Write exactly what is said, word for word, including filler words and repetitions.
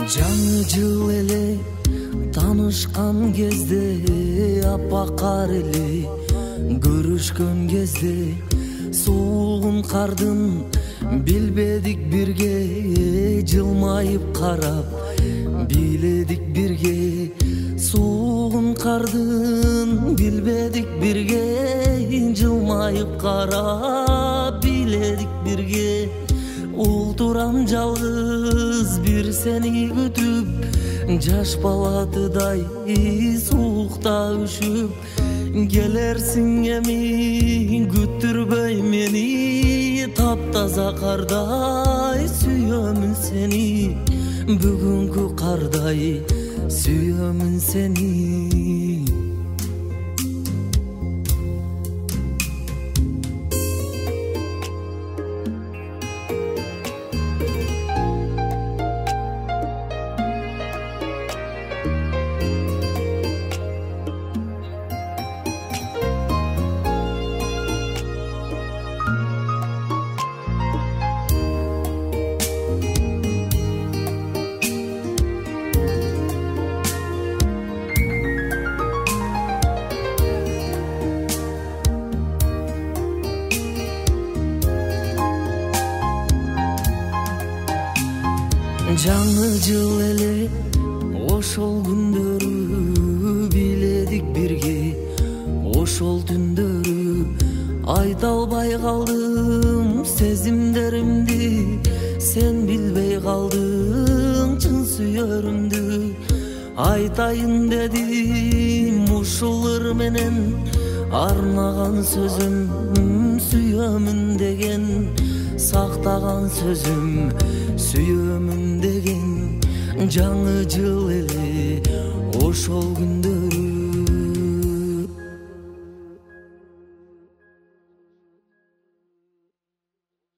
Жаңы жыл эле танышкан кезде, апакар эле көрүшкөн кезде, суугун кардын билбедик бирге, жылмайып карап биледик бирге. Суугун кардын билбедик бирге, жылмайып карап биледик бирге. Ултурам жалгыз бир сени күтүп, жаш балатыдай суукта үшүп. Келерсиң эми күттүрбөй мени, таптаза кардай сүйөмүн сени. Бүгүнкү кардай сүйөмүн сени. Жаңы жыл эле ошол күндөрү биледик бирге, ошол түндөрү айта албай калдым сезимдеримди. Сен билбей калдың чын сүйөрүмдү. Айтайын дедим ушул ыр менен, арнаган сөзүм сүйөмүн деген. Сактаган сөзүм сүйөмүн деген. Жаңы жыл эле ошол күндө